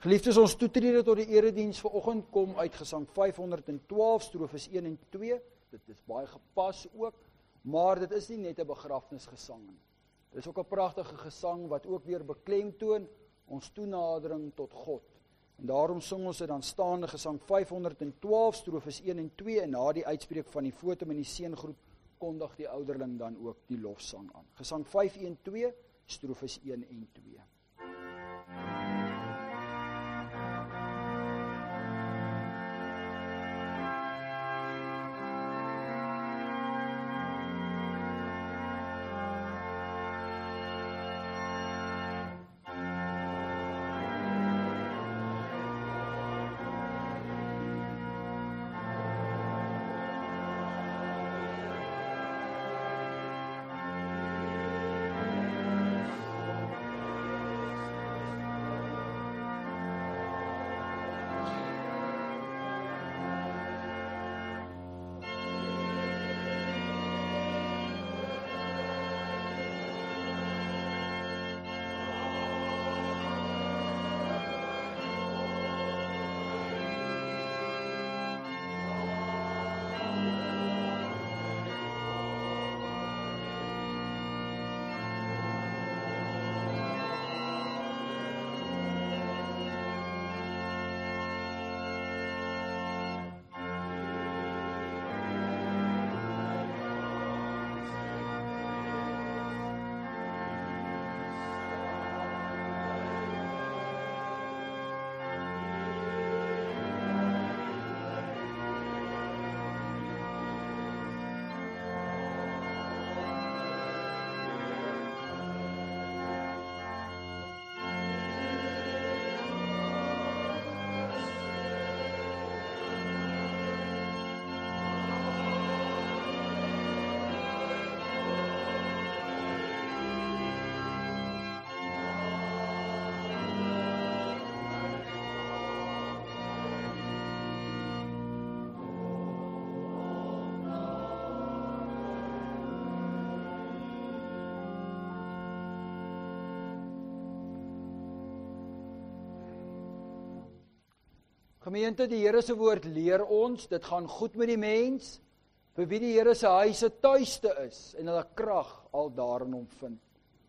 Geliefdes, ons toetrede tot die erediens vanoggend kom uit Gesang 512, strofes 1 en 2. Dit is baie gepas ook, maar dit is nie net 'n begrafnisgesang nie. Dit is ook 'n pragtige gesang wat ook weer beklemtoon ons toenadering tot God. En daarom sing ons dit dan staande Gesang 512, strofes 1 en 2, en na die uitspreek van die fotum en die seëngroet kondig die ouderling dan ook die lofsang aan. Gesang 512, strofes 1 en 2. Gemeente, die Here se woord leer ons, dit gaan goed met die mens, vir wie die Here se huis 'n tuiste is, en hulle krag al daarin hom vind.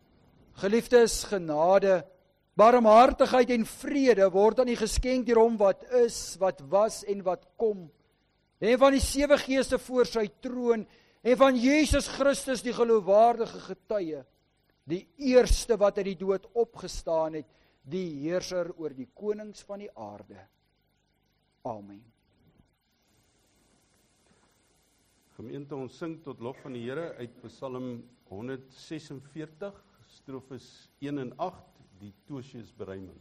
Geliefdes, genade, barmhartigheid en vrede word aan u geskenk deur hom wat is, wat was en wat kom, en van die 7 geeste voor sy troon, en van Jesus Christus die geloofwaardige getuie, die eerste wat uit die dood opgestaan het, die heerser oor die konings van die aarde. Amen. Gemeente, ons sing tot lof van die Here uit Psalm 146, strofes 1 en 8, die Tosius beruiming.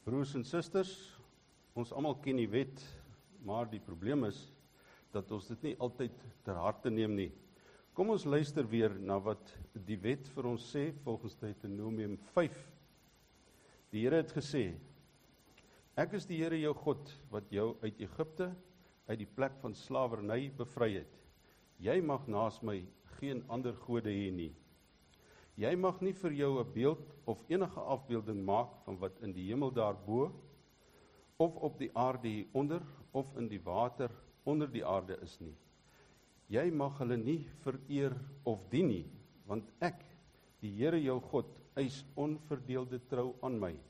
Broers en susters, ons almal ken die wet, maar die probleem is dat ons dit nie altyd ter harte neem nie. Kom ons luister weer na wat die wet vir ons sê volgens Deuteronomium 5. Die Here het gesê: Ek is die Here jou God wat jou uit Egipte, uit die plek van slawerny bevry het. Jy mag naas my geen ander gode hê nie. Jy mag nie vir jou 'n beeld of enige afbeelding maak van wat in die hemel daarbo, of op die aarde hieronder, of in die water onder die aarde is nie. Jy mag hulle nie vereer of dien nie, want ek, die Here jou God, eis onverdeelde trou aan my.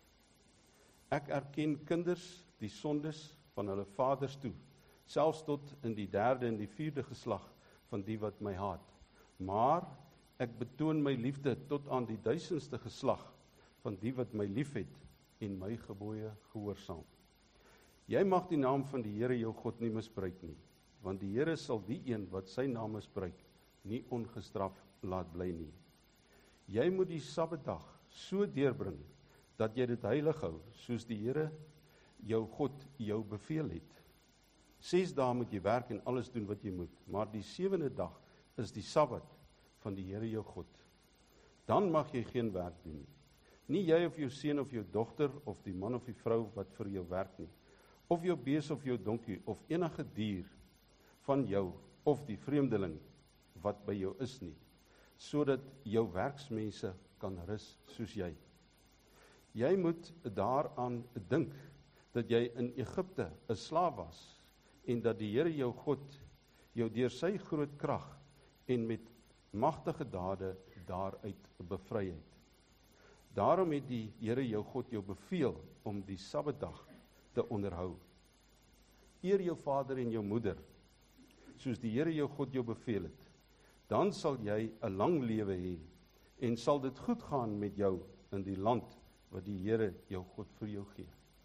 Ek erken kinders die sondes van hulle vaders toe, selfs tot in die 3de en die 4de geslag van die wat my haat. Maar ek betoon my liefde tot aan die 1000ste geslag van die wat my liefhet en my gebooie gehoorsaam. Jy mag die naam van die Here jou God nie misbruik nie, want die Here sal die een wat sy naam misbruik nie ongestraf laat bly nie. Jy moet die Sabbatdag so deurbring dat jy dit heilig hou, soos die Here jou God jou beveel het. 6 dae moet jy werk en alles doen wat jy moet, maar die 7de dag is die Sabbat van die Here jou God. Dan mag jy geen werk doen nie. Nie jy of jou seun of jou dogter of die man of die vrou wat vir jou werk nie, of jou bees of jou donkie of enige dier van jou of die vreemdeling wat by jou is nie, sodat jou werksmense kan rus soos jy. Jy moet daaraan dink dat jy in Egipte 'n slaaf was en dat die Here jou God jou deur sy groot krag en met magtige dade daaruit bevry het. Daarom het die Here jou God jou beveel om die Sabbatdag te onderhou. Eer jou vader en jou moeder, soos die Here jou God jou beveel het. Dan sal jy 'n lang lewe hê en sal dit goed gaan met jou in die land wat die Here jou God vir jou gee.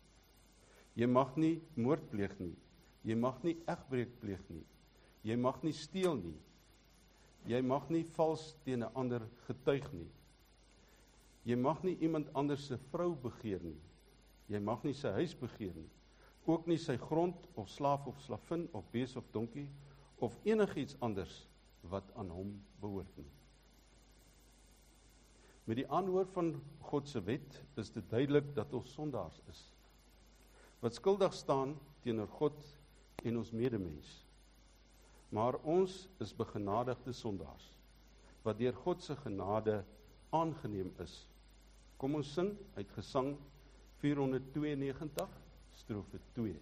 Jy mag nie moord pleeg nie. Jy mag nie egbreek pleeg nie. Jy mag nie steel nie. Jy mag nie vals teen 'n ander getuig nie. Jy mag nie iemand anders se vrou begeer nie. Jy mag nie sy huis begeer nie. Ook nie sy grond of slaaf of slavin of bees of donkie of enigiets anders wat aan hom behoort nie. Met die aanhoor van God se wet is dit duidelik dat ons sondaars is, wat skuldig staan teenoor God en ons medemens. Maar ons is begenadigde sondaars, wat deur God se genade aangeneem is. Kom ons sing uit Gesang 492, strofe 2.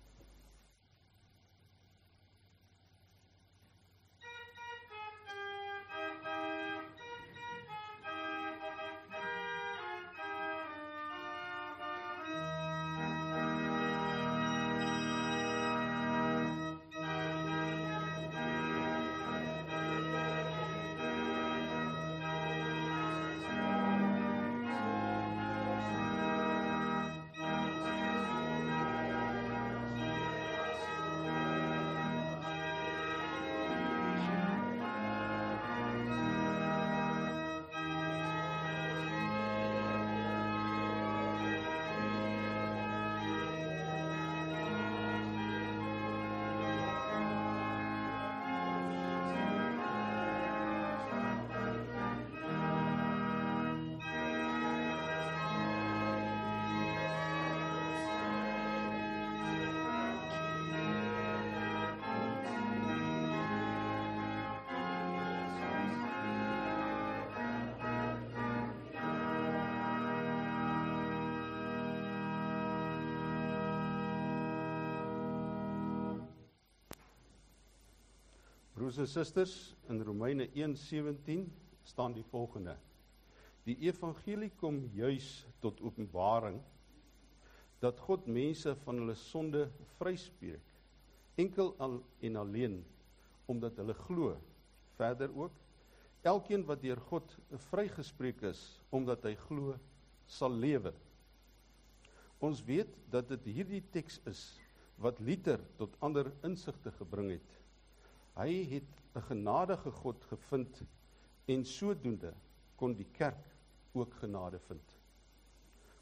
Broers en susters, in Romeine 1:17 staan die volgende: Die evangelie kom juis tot openbaring dat God mense van hulle sonde vryspreek, enkel al en alleen omdat hulle glo. Verder ook, elkeen wat deur God vrygespreek is, omdat hy glo, sal lewe. Ons weet dat dit hierdie teks is wat Luther tot ander insigte gebring het. Hy het 'n genadige God gevind en sodoende kon die kerk ook genade vind.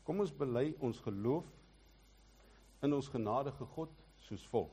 Kom ons bely ons geloof in ons genadige God soos volg.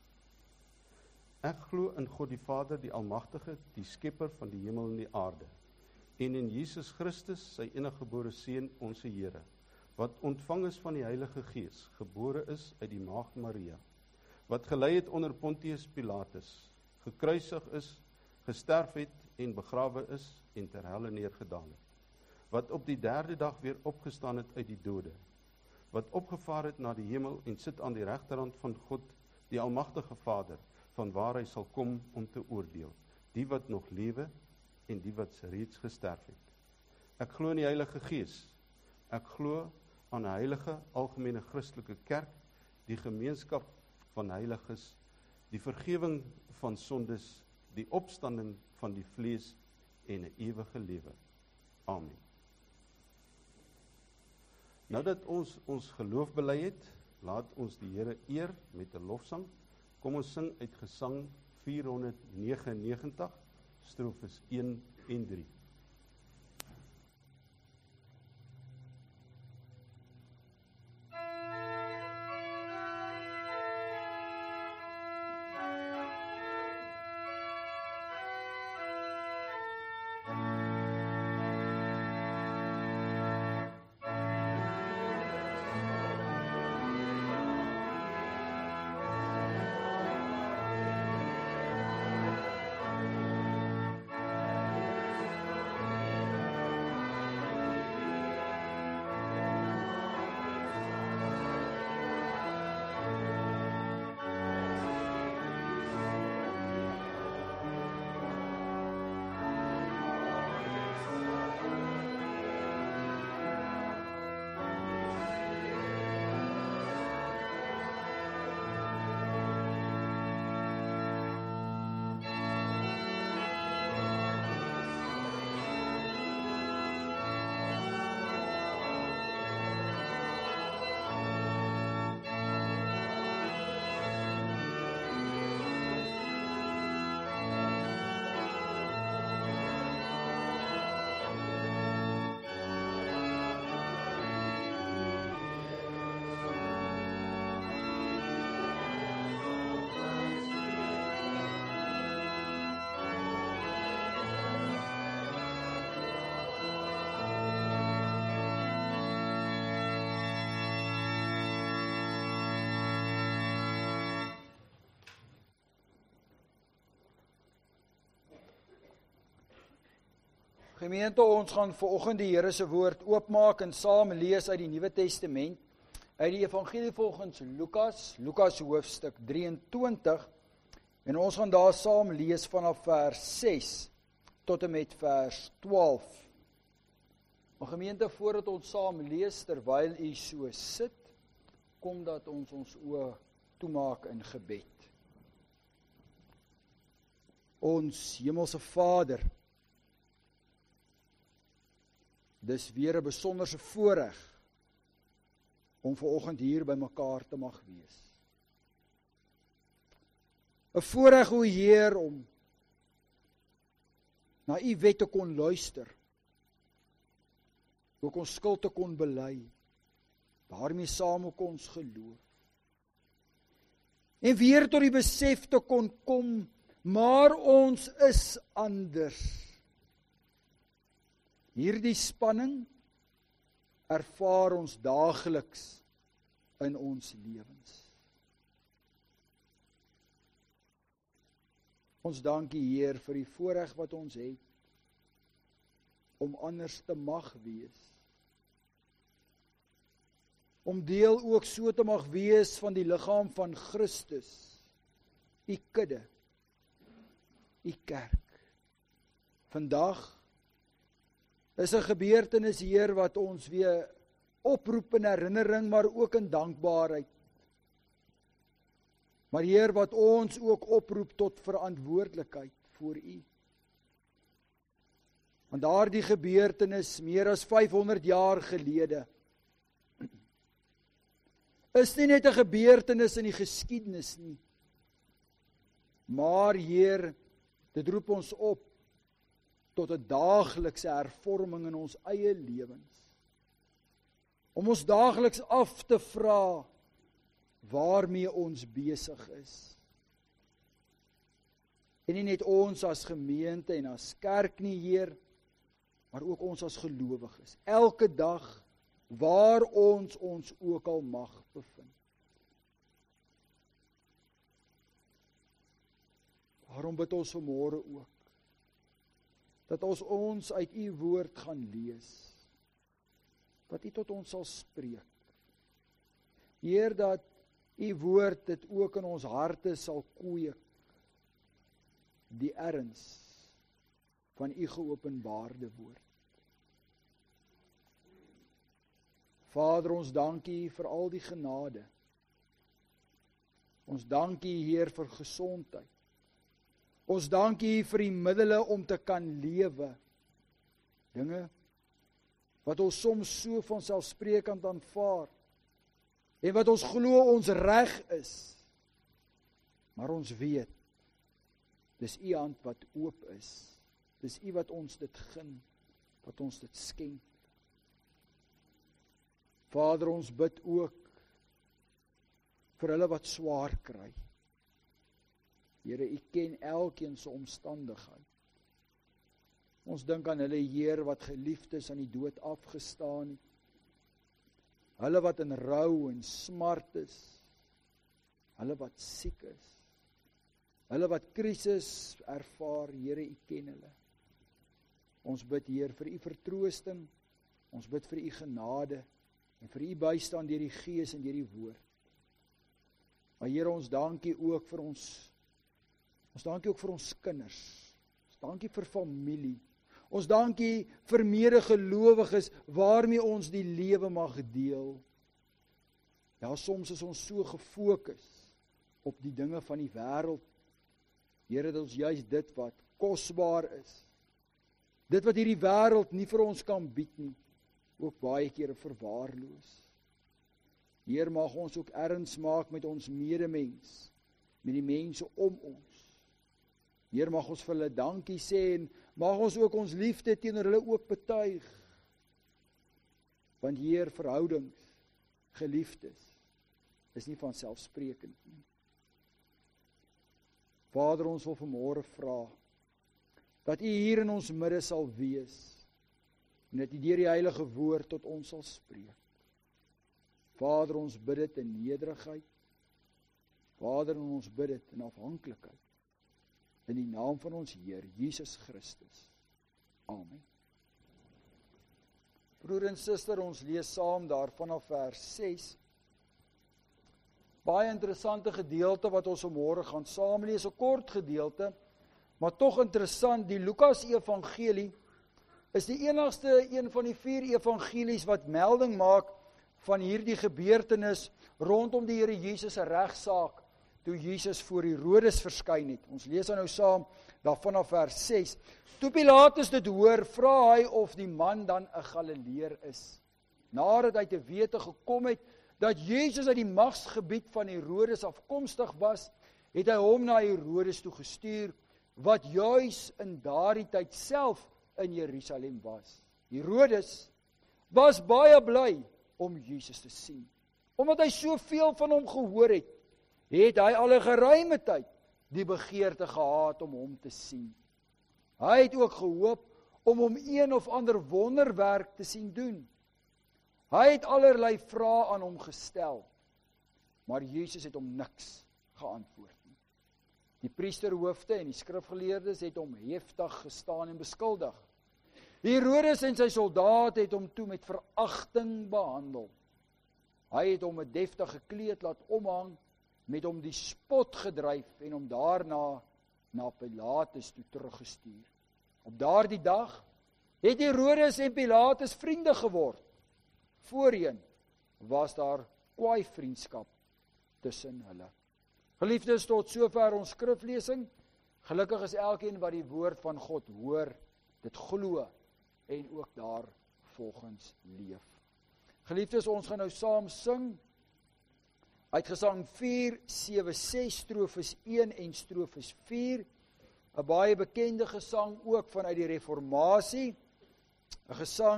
Ek glo in God die Vader, die Almagtige, die Skepper van die hemel en die aarde, en in Jesus Christus, sy eniggebore Seun, ons Here, wat ontvang is van die Heilige Gees, gebore is uit die Maagd Maria, wat gelei het onder Pontius Pilatus, gekruisig is, gesterf het en begrawe is en ter helle neergedaal het, wat op die 3de dag weer opgestaan het uit die dode, wat opgevaar het na die hemel en sit aan die regterhand van God, die Almagtige Vader, van waar hy sal kom om te oordeel, die wat nog lewe en die wat reeds gesterf het. Ek glo in die Heilige Gees. Ek glo aan 'n heilige algemene Christelike kerk, die gemeenskap van heiliges, die vergifnis van sondes, die opstanding van die vlees en 'n ewige lewe. Amen. Nou dat ons geloof bely het, laat ons die Here eer met 'n lofsang. Kom ons sing uit Gesang 499, strofes 1 en 3. Gemeente, ons gaan vanoggend die Here se woord oopmaak en saam lees uit die Nuwe Testament, uit die Evangelie volgens Lukas hoofstuk 23, en ons gaan daar saam lees vanaf vers 6 tot en met vers 12. Maar gemeente, voordat ons saam lees, terwyl u so sit, kom dat ons oë toemaak in gebed. Ons hemelse Vader, dis weer 'n besonderse voorreg om vanoggend hier by mekaar te mag wees. 'n Voorreg, o Heer, om na u wet te kon luister, ook ons skuld te kon bely, daarmee saam ook ons geloof. En weer tot die besef te kon kom, maar ons is anders. Hierdie spanning ervaar ons daagliks in ons lewens. Ons dank U, Heer, vir die voorreg wat ons het om anders te mag wees. Om deel ook so te mag wees van die liggaam van Christus, U kudde, U kerk. Vandag is 'n gebeurtenis, Heer, wat ons weer oproep in herinnering, maar ook in dankbaarheid. Maar Heer, wat ons ook oproep tot verantwoordelikheid voor U. Want daardie gebeurtenis, meer as 500 jaar gelede, is nie net 'n gebeurtenis in die geskiedenis nie, maar Heer, dit roep ons op tot 'n daaglikse hervorming in ons eie lewens. om ons daagliks af te vra waarmee ons besig is. En nie net ons as gemeente en as kerk nie, Heer, maar ook ons as gelowiges. Elke dag, waar ons ook al mag bevind. Daarom bid ons vanmôre ook, dat ons uit U woord gaan lees, dat U tot ons sal spreek. Heer, dat U woord dit ook in ons harte sal kweek, die erns van U geopenbaarde woord. Vader, ons dank U vir al die genade. Ons dank U, Heer, vir gesondheid. Ons dank U vir die middele om te kan lewe. Dinge wat ons soms so vanselfsprekend aanvaar, en wat ons glo ons reg is, maar ons weet, dis U hand wat oop is, dis U wat ons dit gun, wat ons dit skenk. Vader, ons bid ook vir hulle wat swaar kry. Here, U ken elkeen se omstandigheid. Ons dink aan hulle, Heer, wat geliefdes aan die dood afgestaan het. Hulle wat in rou en smart is. Hulle wat siek is. Hulle wat krisis ervaar, Here, U ken hulle. Ons bid, Heer, vir U vertroosting. Ons bid vir U genade en vir U bystand deur die Gees en deur die woord. Maar Here, ons dankie ook vir ons dankie ook vir ons kinders. Ons dankie vir familie. Ons dankie vir medegelowiges waarmee ons die lewe mag deel. Ja, soms is ons so gefokus op die dinge van die wêreld. Here, dat ons juist dit wat kosbaar is, dit wat hierdie wêreld nie vir ons kan bied nie, ook baie kere verwaarloos. Heer, mag ons ook erns maak met ons medemens, met die mense om ons. Heer, mag ons vir hulle dankie sê en mag ons ook ons liefde teenoor hulle ook betuig. Want Heer, verhoudings, geliefdes, is nie vanselfsprekend nie. Vader, ons wil vanmôre vra, dat U hier in ons midde sal wees, en dat U deur die Heilige Woord tot ons sal spreek. Vader, ons bid dit in nederigheid. Vader, ons bid dit in afhanklikheid. In die naam van ons Heer, Jesus Christus. Amen. Broer en suster, ons lees saam daar vanaf vers 6. Baie interessante gedeelte wat ons vanmôre gaan saam lees, 'n kort gedeelte, maar tog interessant. Die Lukas Evangelie is die enigste een van die 4 evangelies wat melding maak van hierdie gebeurtenis rondom die Here Jesus se regsaak, toe Jesus voor Herodes verskyn het. Ons lees nou saam daar vanaf vers 6. Toe Pilatus dit hoor, vra hy of die man dan 'n Galileër is. Nadat hy te wete gekom het dat Jesus uit die magsgebied van Herodes afkomstig was, het hy hom na Herodes toe gestuur, wat juis in daardie tyd self in Jerusalem was. Herodes was baie bly om Jesus te sien, omdat hy soveel van hom gehoor het hy al 'n geruime tyd die begeerte gehad om hom te sien. Hy het ook gehoop om hom een of ander wonderwerk te sien doen. Hy het allerlei vrae aan hom gestel, maar Jesus het hom niks geantwoord nie. Die priesterhoofde en die skrifgeleerdes het hom heftig gestaan en beskuldig. Herodes en sy soldate het hom toe met veragting behandel. Hy het hom 'n deftige kleed laat omhang, met hom die spot gedryf en hom daarna na Pilatus toe teruggestuur. Op daardie dag het Herodes en Pilatus vriende geword. Voorheen was daar kwaai vriendskap tussen hulle. Geliefdes, tot sover ons skriflesing. Gelukkig is elkeen wat die woord van God hoor, dit glo en ook daar volgens leef. Geliefdes, ons gaan nou saam sing uit Gesang 4, 7, 6, strofes 1 en strofes 4, 'n baie bekende gesang ook vanuit die Reformatie, 'n gesang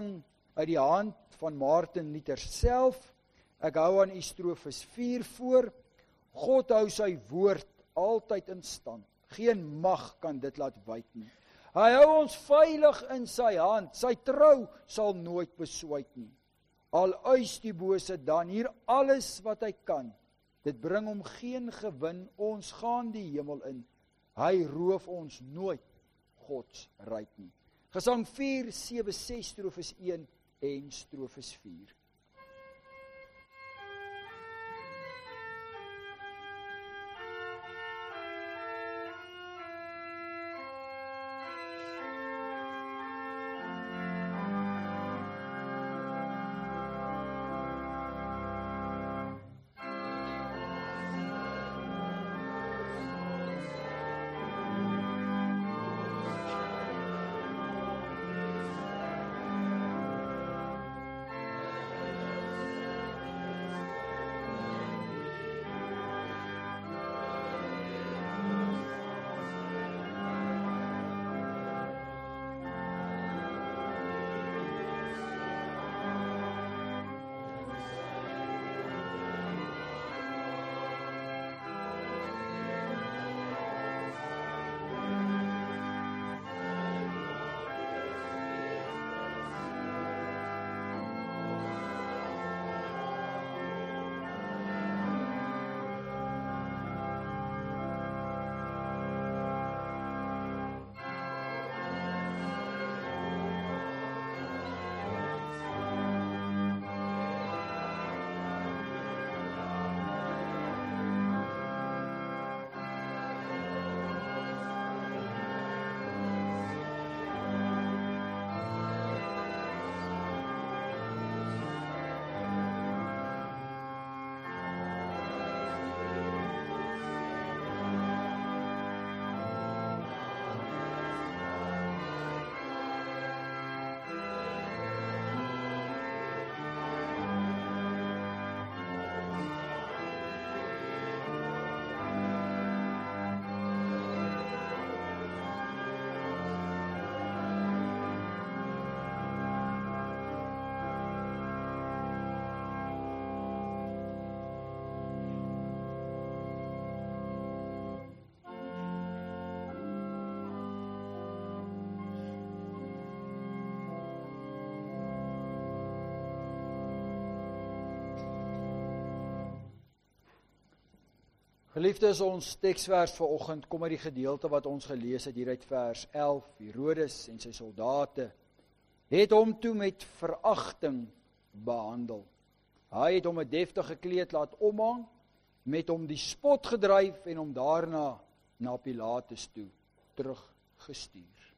uit die hand van Martin Luther self. Ek hou aan Strofus 4 voor. God hou sy woord altyd in stand. Geen mag kan dit laat wyk nie. Hy hou ons veilig in sy hand. Sy trou sal nooit beswyk nie. Al eis die bose dan hier alles wat hy kan. Dit bring hom geen gewin. Ons gaan die hemel in. Hy roof ons nooit Gods ryk nie. Gesang 4, 7, 6, Strofus 1 en Strofus 4. Geliefdes, ons teksvers vanoggend kom uit die gedeelte wat ons gelees het hier uit vers 11. Herodes en sy soldate het hom toe met veragting behandel. Hy het hom 'n deftige kleed laat omhang, met hom die spot gedryf en hom daarna na Pilatus toe teruggestuur.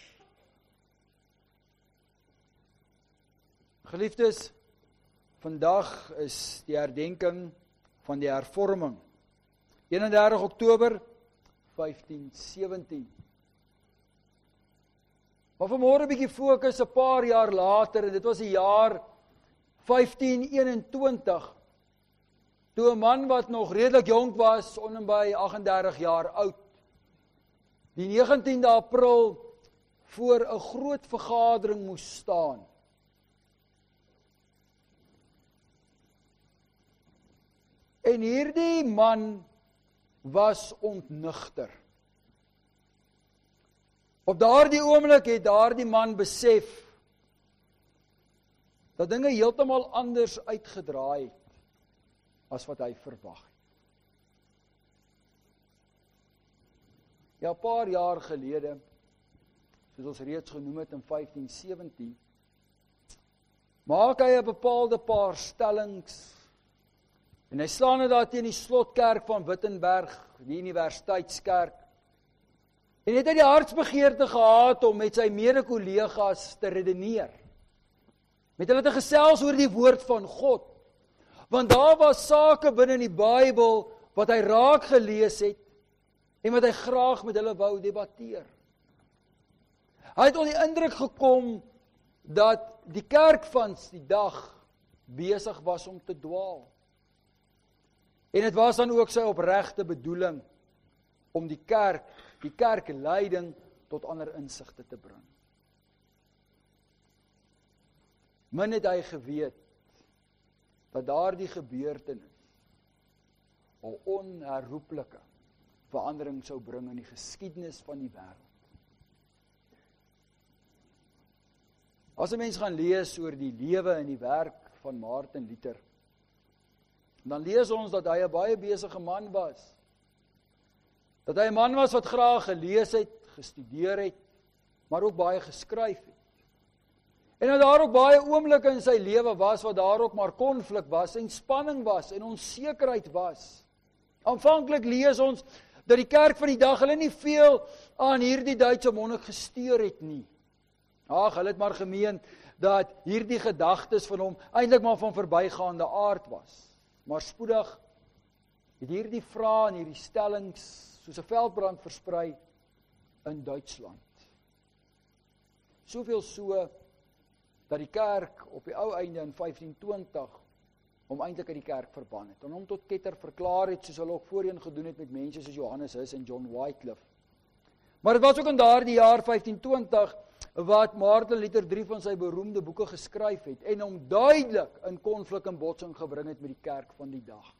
Geliefdes, vandag is die herdenking van die hervorming. 31 Oktober 1517. Maar vanmôre 'n bietjie fokus 'n paar jaar later, en dit was die jaar 1521, toe 'n man wat nog redelik jonk was, om en by 38 jaar oud, die 19de April voor 'n groot vergadering moes staan. En hierdie man was ontnigter. Op daardie oomblik het daardie man besef dat dinge heeltemal anders uitgedraai het as wat hy verwag het. Ja, 'n paar jaar gelede, soos ons reeds genoem het in 1517, maak hy 'n bepaalde paar stellings. En hy slaan dit daar teen die slotkerk van Wittenberg, die universiteitskerk. En het hy die hartsbegeerte gehad om met sy mede-kollegas te redeneer. Met hulle te gesels oor die woord van God. Want daar was sake binne in die Bybel wat hy raak gelees het en wat hy graag met hulle wou debatteer. Hy het onder die indruk gekom dat die kerk van die dag besig was om te dwaal. En dit was dan ook sy opregte bedoeling om die kerkleiding tot ander insigte te bring. min het hy geweet dat daardie gebeurtenis 'n onherroepelike verandering sou bring in die geskiedenis van die wêreld. As 'n mens gaan lees oor die lewe en die werk van Martin Luther, dan lees ons dat hy 'n baie besige man was. Dat hy 'n man was wat graag gelees het, gestudeer het, maar ook baie geskryf het. En dat daar ook baie oomblikke in sy lewe was, wat daar ook maar konflik was, en spanning was, en onsekerheid was. Aanvanklik lees ons, dat die kerk van die dag, hulle nie veel aan hierdie Duitse monnik gesteer het nie. Ag, hulle het maar gemeen, dat hierdie gedagtes van hom, eintlik maar van verbygaande aard was. Maar spoedig, het hierdie vrae en hierdie stellings, soos 'n veldbrand versprei, in Duitsland. Soveel so, dat die kerk op die ou einde in 1520 hom eintlik uit die kerk verban het, en hom tot ketter verklaar het, soos hulle ook voorheen gedoen het met mense soos Johannes Hus en John Wycliffe. Maar dit was ook in daardie jaar 1520 wat Martin Luther 3 van sy beroemde boeke geskryf het en hom duidelik in konflik en botsing gebring het met die kerk van die dag.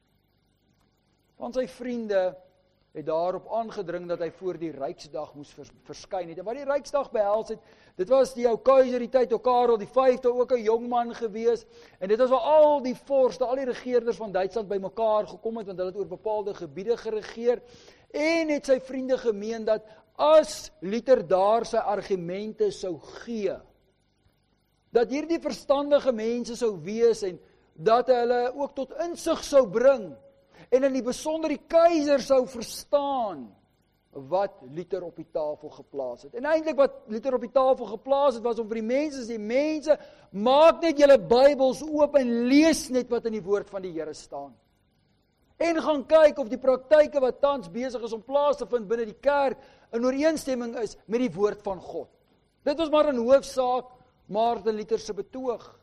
Van sy vriende het daarop aangedring dat hy voor die Ryksdag moes verskyn het. En wat die Ryksdag behels het, dit was die ou keiser die tyd, ou Karel die 5de, ook 'n jong man gewees, en dit was waar al die vorste, al die regerders van Duitsland bymekaar gekom het, want hulle het oor bepaalde gebiede geregeer, en het sy vriende gemeen dat as Luther daar sy argumente sou gee, dat hierdie verstandige mense sou wees, en dat hulle ook tot insig sou bring, en in die besonder die keiser sou verstaan wat Luther op die tafel geplaas het. En eintlik wat Luther op die tafel geplaas het, was om vir die mense te sê, mense, maak net julle Bybels oop en lees net wat in die woord van die Here staan. En gaan kyk of die praktyke wat tans besig is om plaas te vind binne die kerk in ooreenstemming is met die woord van God. Dit was maar in hoofsaak Martin Luther se betoog.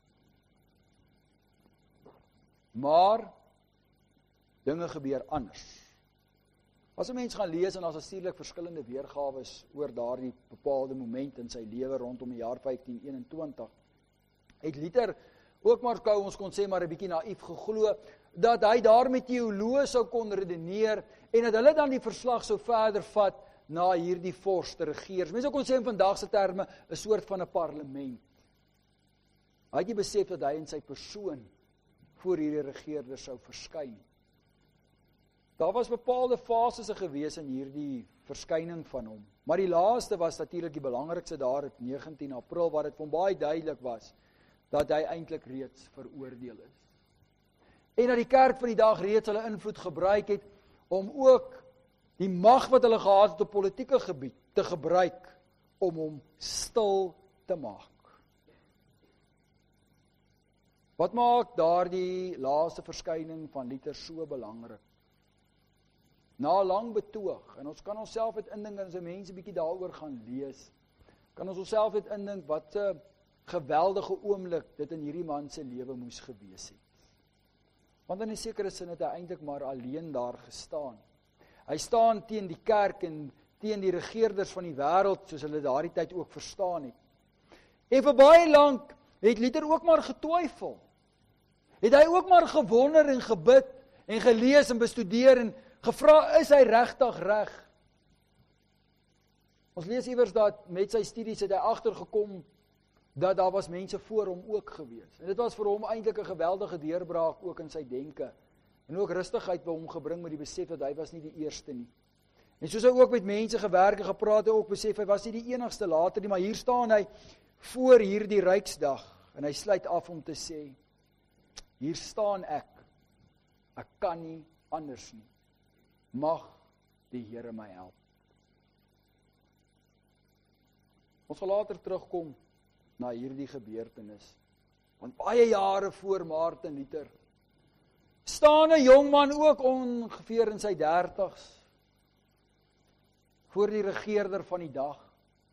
Maar dinge gebeur anders. As 'n mens gaan lees, en as natuurlik verskillende weergawe oor daardie bepaalde moment in sy lewe rondom die jaar 1521, het Luther ook maar ons kon sê maar 'n bietjie naïef geglo, dat hy daar met teoloë sou kon redeneer, en dat hulle dan die verslag sou verder vat na hierdie vorste regers. Mense kon sê in vandag se terme 'n soort van 'n parlement. Hy het nie besef dat hy in sy persoon voor hierdie regerders sou verskyn. Daar was bepaalde fases gewees in hierdie verskyning van hom. Maar die laaste was natuurlik die belangrikste daar op 19 April, waar dit vir hom baie duidelik was dat hy eintlik reeds veroordeel is. En dat die kerk van die dag reeds hulle invloed gebruik het om ook die mag wat hulle gehad het op politieke gebied te gebruik om hom stil te maak. Wat maak daardie laaste verskyning van Luther so belangrik? Na 'n lang betoog, en ons kan onsself dit indink as 'n mens 'n bietjie daaroor gaan lees, kan ons onsself dit indink wat 'n geweldige oomblik dit in hierdie man se lewe moes gewees het. Want in 'n sekere sin het hy eintlik maar alleen daar gestaan. Hy staan teen die kerk en teen die regerders van die wêreld, soos hulle daardie tyd ook verstaan het. En vir baie lank het Luther ook maar getwyfel. Het hy ook maar gewonder en gebid en gelees en bestudeer en gevra, is hy regtig reg? Ons lees iewers dat met sy studies het hy agtergekom dat daar was mense voor hom ook gewees. En dit was vir hom eintlik 'n geweldige deurbraak ook in sy denke. En ook rustigheid by hom gebring met die besef dat hy was nie die eerste nie. En soos hy ook met mense gewerk en gepraat het, ook besef hy was nie die enigste later nie, maar hier staan hy voor hierdie Ryksdag en hy sluit af om te sê, hier staan ek kan nie anders nie. Mag die Here my help. Ons sal later terugkom na hierdie gebeurtenis. Want baie jare voor Martin Luther staan 'n jong man ook ongeveer in sy 30's voor die regerder van die dag.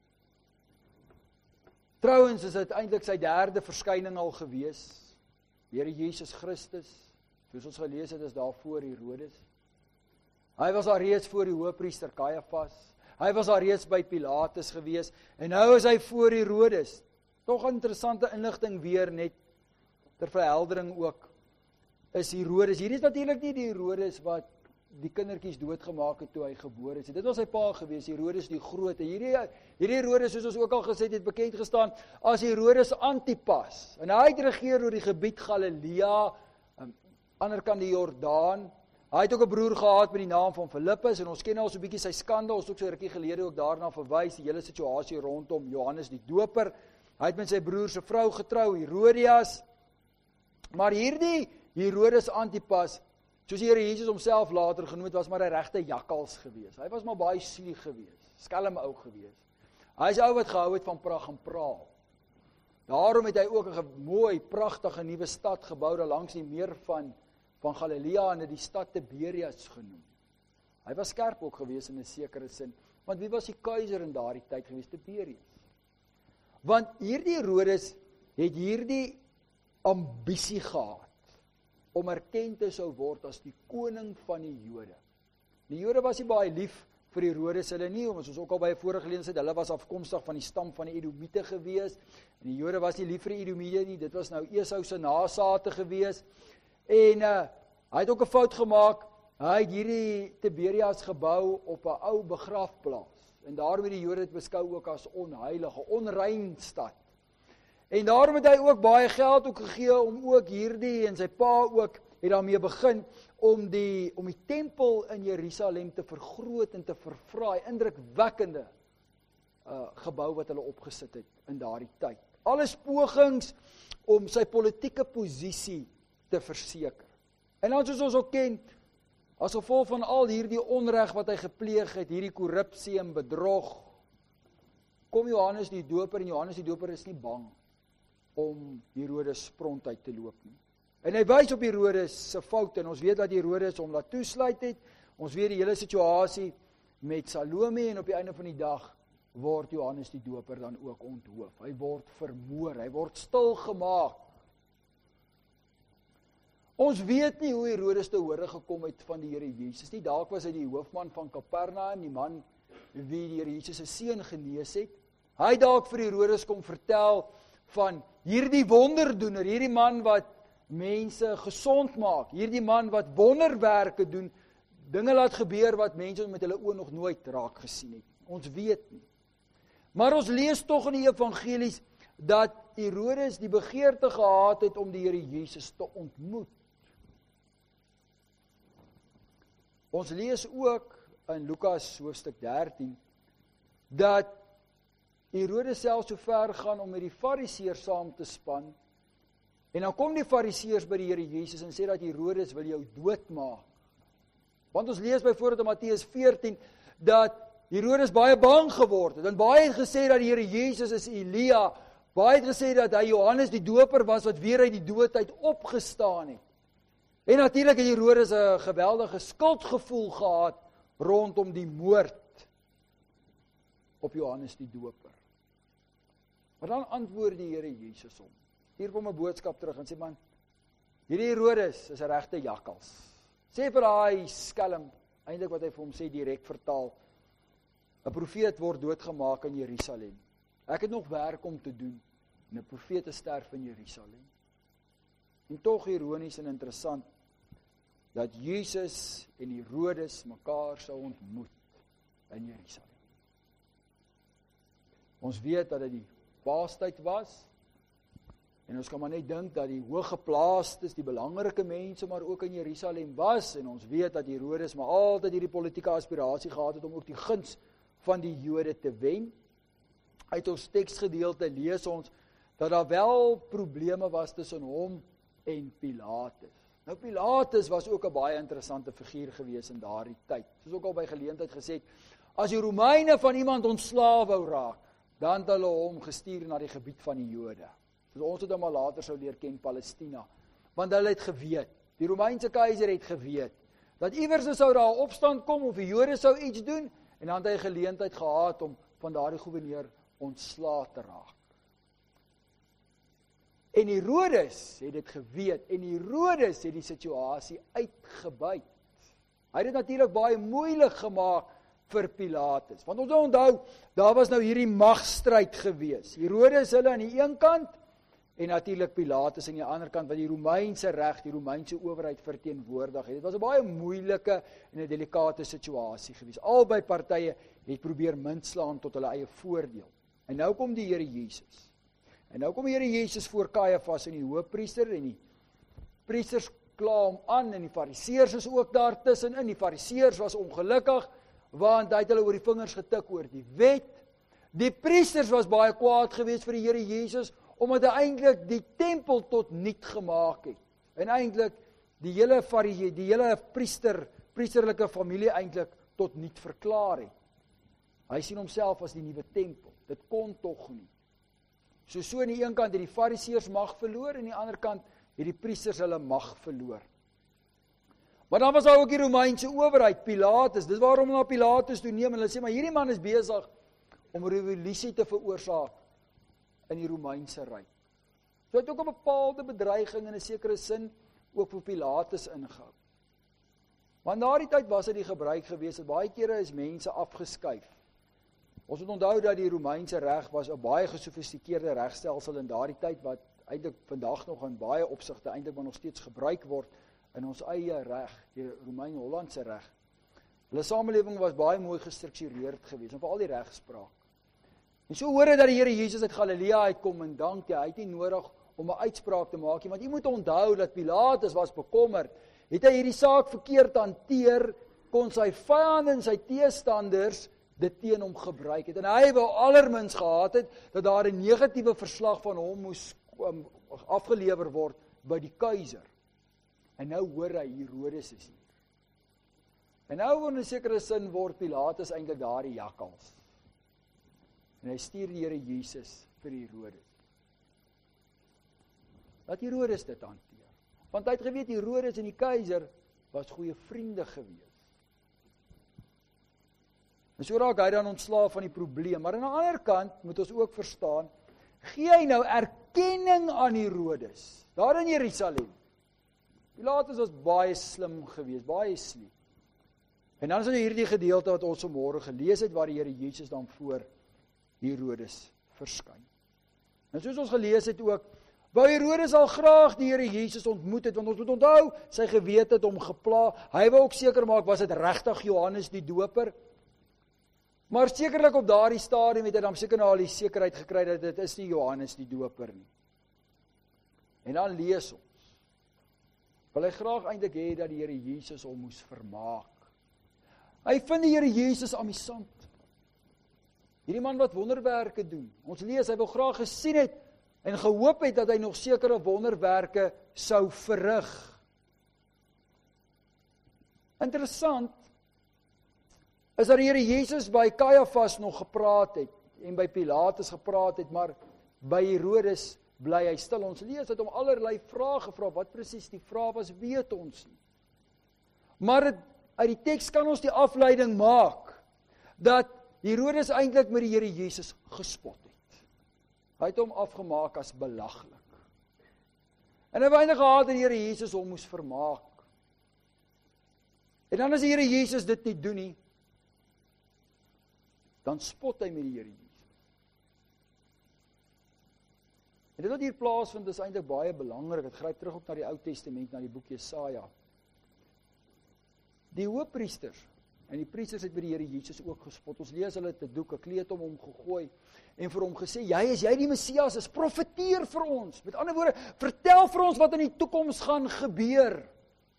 Trouwens is dit eintlik sy 3de verskyning al gewees. Die Here Jesus Christus, soos ons gelees het, is daar voor Herodes. Hy was daar reeds voor die hoofpriester Caiaphas. Hy was daar reeds by Pilatus gewees en nou is hy voor Herodes. Tog 'n interessante inligting weer net ter verheldering ook, is Herodes. Hier is natuurlik nie die Herodes wat die kindertjies doodgemaak het toe hy gebore is. Dit was sy pa gewees, Herodes die Groot. Hierdie Herodes, soos ons ook al gesê het, bekend gestaan as Herodes Antipas. En hy het regeer oor die gebied Galilea, ander kant die Jordaan. Hy het ook 'n broer gehad met die naam van Filippus, en ons ken al so 'n bietjie sy skande, ons het ook so 'n rukkie gelede ook daarna verwys, die hele situasie rondom Johannes die Doper. Hy het met sy broer se vrou getrou, Herodias. Maar hierdie Herodes Antipas, soos die Here Jesus homself later genoem het, was maar 'n regte jakkals gewees. Hy was maar baie slieg gewees, skelm ou gewees. Hy is ou wat gehou het van pragt en praal. Daarom het hy ook 'n mooi, pragtige nuwe stad gebou daar langs die meer van Galilea, en het die stad Tiberias genoem. Hy was skerp ook gewees in 'n sekere sin, want wie was die keiser in daardie tyd gewees? Tiberias. Want hierdie Herodes het hierdie ambisie gehad om erken te sou word as die koning van die Jode. Die Jode was nie baie lief vir Herodes hulle nie, omdat ons ook al by 'n vorige geleentheid, hulle was afkomstig van die stam van die Edomite gewees, en die Jode was nie lief vir die Edomite nie, dit was nou Esau se nasate gewees, en hy het ook 'n fout gemaak, hy het hierdie Tiberias gebou op 'n ou begrafplaas, en daarom het die Jode dit beskou ook as onheilige, onrein stad. En daarom het hy ook baie geld ook gegee om ook hierdie, en sy pa ook, het daarmee begin, om die tempel in Jerusalem te vergroot en te verfraai, indrukwekkende gebou wat hulle opgesit het in daardie tyd. Alles pogings om sy politieke posisie te verseker. En dan soos ons ook ken, as gevolg van al hierdie onreg wat hy gepleeg het, hierdie korrupsie en bedrog, kom Johannes die Doper, en Johannes die Doper is nie bang om Herodes prontuit te loop nie. En hy wys op Herodes se foute, en ons weet dat Herodes hom laat toesluit het, ons weet die hele situasie met Salome, en op die einde van die dag word Johannes die Doper dan ook onthoof. Hy word vermoor, hy word stilgemaak. Ons weet nie hoe Herodes te hore gekom het van die Here Jesus nie. Dalk was hy die hoofman van Kapernaum, die man wie die Here Jesus se seun genees het. Hy dalk vir Herodes kom vertel van hierdie wonderdoener, hierdie man wat mense gesond maak, hierdie man wat wonderwerke doen, dinge laat gebeur wat mense met hulle oë nog nooit raak gesien het. Ons weet nie. Maar ons lees tog in die evangelies dat Herodes die begeerte gehad het om die Here Jesus te ontmoet. Ons lees ook in Lukas hoofstuk 13 dat Herodes self so ver gaan om met die Fariseërs saam te span, en dan kom die Fariseërs by die Here Jesus en sê dat Herodes wil jou doodmaak. Want ons lees byvoorbeeld in Matteus 14 dat Herodes baie bang geword het, en baie het gesê dat die Here Jesus is Elia, baie het gesê dat hy Johannes die Doper was wat weer uit die dood uit opgestaan het. En natuurlik het Herodes 'n geweldige skuldgevoel gehad rondom die moord op Johannes die Doper. Maar dan antwoord die Here Jesus hom. Hier kom 'n boodskap terug en sê, man, hierdie Herodes is 'n regte jakkals. Sê vir daai skelm, eintlik wat hy vir hom sê direk vertaal, 'n profeet word doodgemaak in Jerusalem. Ek het nog werk om te doen, en 'n profeet sterf in Jerusalem. En tog ironies en interessant, dat Jesus en Herodes mekaar sou ontmoet in Jerusalem. Ons weet dat dit die Paastyd was, en ons kan maar net dink dat die hooggeplaastes, die belangrike mense, maar ook in Jerusalem was, en ons weet dat Herodes maar altyd hierdie politieke aspirasie gehad het om ook die guns van die Jode te wen. Uit ons teksgedeelte lees ons dat daar wel probleme was tussen hom en Pilatus. Nou Pilatus was ook 'n baie interessante figuur gewees in daardie tyd. Soos ook al by geleentheid gesê het, as die Romeine van iemand ontslaaw wou raak, dan het hulle hom gestuur na die gebied van die Jode. Soos ons het hom al later sou leer ken, Palestina. Want hulle het geweet, die Romeinse keiser het geweet, dat iewers sou daar 'n opstand kom of die Jode sou iets doen, en dan het hy geleentheid gehad om van daardie gouverneur ontslae te raak. En Herodes het dit geweet, en Herodes het die situasie uitgebuit. Hy het dit natuurlik baie moeilik gemaak vir Pilatus. Want ons onthou, daar was nou hierdie magstryd gewees. Herodes hulle aan die een kant, en natuurlik Pilatus aan die ander kant, wat die Romeinse reg, die Romeinse owerheid verteenwoordig het. Dit was 'n baie moeilike en 'n delikate situasie gewees. Albei partye het probeer muntslaan tot hulle eie voordeel. En nou kom die Here Jesus. En nou kom die Here Jesus voor Kajafas en die hoofpriester, en die priesters kla hom aan, en die fariseërs is ook daar tussenin. Die fariseërs was ongelukkig, want hy het hulle oor die vingers getik oor die wet. Die priesters was baie kwaad geweest vir die Here Jesus, omdat hy eintlik die tempel tot niet gemaak het. En eintlik die hele priesterlike familie eintlik tot niet verklaar het. Hy sien homself as die nuwe tempel. Dit kon tog nie. So aan die een kant het die fariseërs mag verloor, en aan die ander kant het die priesters hulle mag verloor. Maar dan was daar ook die Romeinse owerheid, Pilatus. Dis waarom hulle na Pilatus toe neem, en hulle sê, maar hierdie man is besig om revolusie te veroorsaak in die Romeinse ryk. So het ook 'n bepaalde bedreiging in 'n sekere sin ook vir Pilatus ingehou. Want na die tyd was dit die gebruik gewees, dat baie kere is mense afgeskuif. Ons moet onthou dat die Romeinse reg was 'n baie gesofistikeerde regstelsel in daardie tyd, wat eintlik vandag nog in baie opsigte eintlik maar nog steeds gebruik word in ons eie reg, die Romein-Hollandse reg. Hulle samelewing was baie mooi gestruktureerd geweest, en veral die regspraak. En so hoor dat die Here Jesus uit Galilea uitkom, en dank hy het nie nodig om 'n uitspraak te maak nie, want jy moet onthou dat Pilatus was bekommerd. Het hy hierdie saak verkeerd hanteer, kon sy vyande en sy teestanders dit teen hom gebruik het. En hy wou allermins gehad het dat daar 'n negatiewe verslag van hom moes afgelewer word by die keiser. En nou hoor hy, Herodes is hier. En nou in 'n sekere sin word Pilatus eintlik daar die jakkals. En hy stuur die Here Jesus vir Herodes. Laat Herodes dit hanteer. Want hy het geweet Herodes en die keiser was goeie vriende gewees. En so raak hy dan ontslaaf van die probleem. Maar aan die ander kant moet ons ook verstaan, gee hy nou erkenning aan Herodes, daar in Jerusalem. Pilatus was baie slim geweest, baie slim. En dan is dit hierdie gedeelte wat ons vanmôre gelees het, waar die Here Jesus dan voor Herodes verskyn. En soos ons gelees het ook, wou Herodes al graag die Here Jesus ontmoet het, want ons moet onthou, sy gewete het hom gepla. Hy wou ook seker maak, was dit regtig Johannes die Doper? Maar sekerlik op daardie stadium het hy dan seker nou al die sekerheid gekry dat dit is nie Johannes die Doper nie. En dan lees ons, wil hy graag eintlik hê dat die Here Jesus hom moes vermaak. Hy vind die Here Jesus amusant. Hierdie man wat wonderwerke doen. Ons lees, hy wil graag gesien het en gehoop het dat hy nog sekere wonderwerke sou verrig. Interessant is dat die Here Jesus by Kajafas nog gepraat het en by Pilatus gepraat het, maar by Herodes bly hy stil. Ons lees dat hom allerlei vrae gevra, wat presies die vraag was, weet ons nie. Maar uit die teks kan ons die afleiding maak dat Herodes eintlik met die Here Jesus gespot het. Hy het hom afgemaak as belaglik. En hy wou eintlik gehad dat die Here Jesus hom moes vermaak. En dan as die Here Jesus dit nie doen nie, dan spot hy met die Here Jesus. En dit wat hier plaasvind is eintlik baie belangrik. Ek gryp terug op na die Ou Testament, na die boek Jesaja. Die hoofpriesters en die priesters het by die Here Jesus ook gespot. Ons lees hulle te doek, 'n kleed om hom gegooi en vir hom gesê, jy die Messias is, profeteer vir ons. Met ander woorde, vertel vir ons wat in die toekoms gaan gebeur.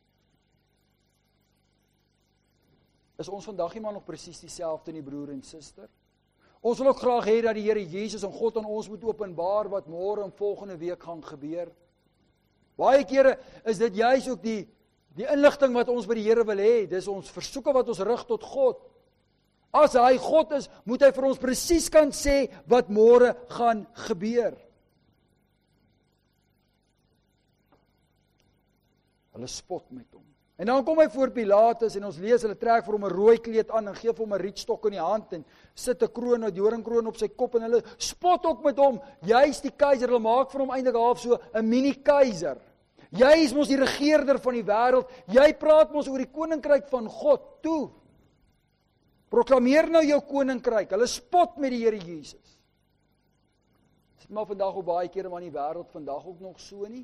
Is ons vandag nie maar nog presies dieselfde nie, broer en suster? Ons wil ook graag hê dat die Here Jesus en God aan ons moet openbaar wat môre en volgende week gaan gebeur. Baie kere is dit juis ook die inligting wat ons by die Here wil hê. Dis ons versoeke wat ons rig tot God. As hy God is, moet hy vir ons presies kan sê wat môre gaan gebeur. Hulle spot met hom. En dan kom hy voor Pilatus en ons lees, hulle trek vir hom 'n rooi kleed aan en gee vir hom 'n rietstok in die hand en sit 'n kroon, 'n doringkroon op sy kop en hulle spot ook met hom. Jy's die keiser, hulle maak vir hom eintlik half so 'n mini-keiser. Jy is mos die regerder van die wêreld. Jy praat mos oor die koninkryk van God toe. Proklameer nou jou koninkryk. Hulle spot met die Here Jesus. Is dit maar vandag ook baie kere, maar in die wêreld vandag ook nog so nie?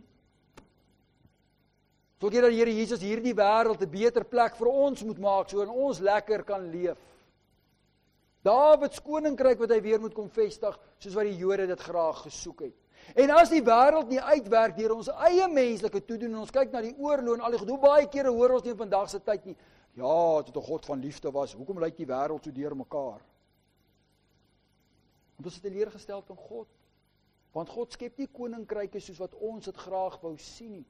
Tot jy dat die Here Jesus hierdie wêreld 'n beter plek vir ons moet maak, so en ons lekker kan leef. Dawid se koninkryk wat hy weer moet kom vestig, soos wat die Jode dit graag gesoek het. En as die wêreld nie uitwerk deur ons eie menslike toedoen, en ons kyk na die oorlog en al die goed, hoe baie kere hoor ons nie in vandag se tyd nie, ja, dit 'n God van liefde was, hoekom lyk die wêreld so deur mekaar? Want ons is teleurgesteld in God. Want God skep nie koninkryke soos wat ons dit graag wou sien nie.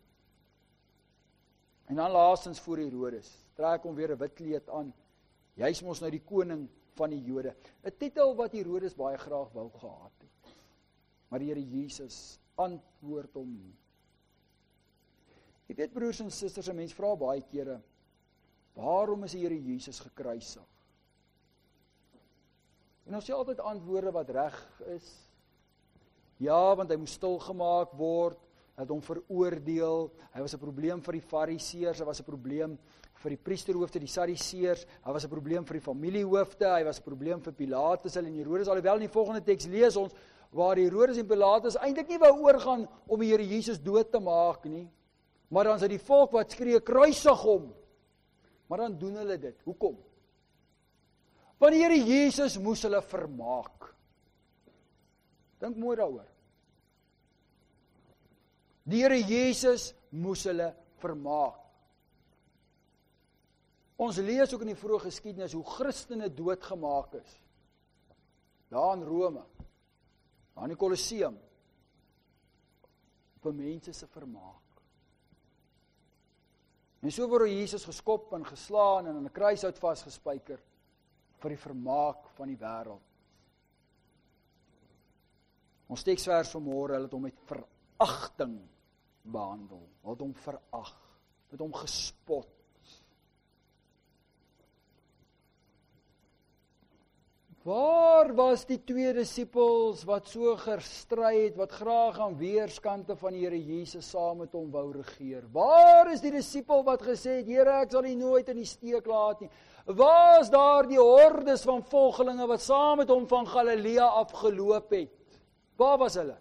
En dan laastens voor Herodes, trek hom weer 'n wit kleed aan. Hy's mos nou die koning van die Jode. 'n Titel wat Herodes baie graag wou gehad het. Maar die Here Jesus antwoord hom nie. Jy weet broers en susters, 'n mens vra baie kere, waarom is die Here Jesus gekruisig? En ons sê altyd antwoorde wat reg is. Ja, want hy moes stilgemaak word, het hom veroordeel, hy was 'n probleem vir die Fariseërs, hy was 'n probleem vir die priesterhoofde, die Sadduseërs, hy was 'n probleem vir die familiehoofde, hy was 'n probleem vir Pilatus en Herodes, alhoewel in die volgende teks lees ons, waar Herodes en Pilatus eintlik nie wou oorgaan om die Here Jesus dood te maak nie, maar dan is dit die volk wat skree, kruisig hom, maar dan doen hulle dit, hoekom? Want die Here Jesus moes hulle vermaak. Dink mooi daaroor. Die Here Jesus moes hulle vermaak. Ons lees ook in die vroeë geskiedenis hoe Christene doodgemaak is. Daar in Rome, daar in die Kolosseum, vir mense se vermaak. En so word Jesus geskop en geslaan en aan 'n kruishout vasgespijker vir die vermaak van die wêreld. Ons teksvers vanmôre, hulle het hom met veragting behandel. Hulle het hom verag, het hom gespot. Waar was die twee disippels wat so gestry het, wat graag aan weerskante van die Here Jesus saam met hom wou regeer? Waar is die disipel wat gesê het, Here, ek sal U nooit in die steek laat nie? Waar is daar die hordes van volgelinge wat saam met hom van Galilea afgeloop het? Waar was hulle?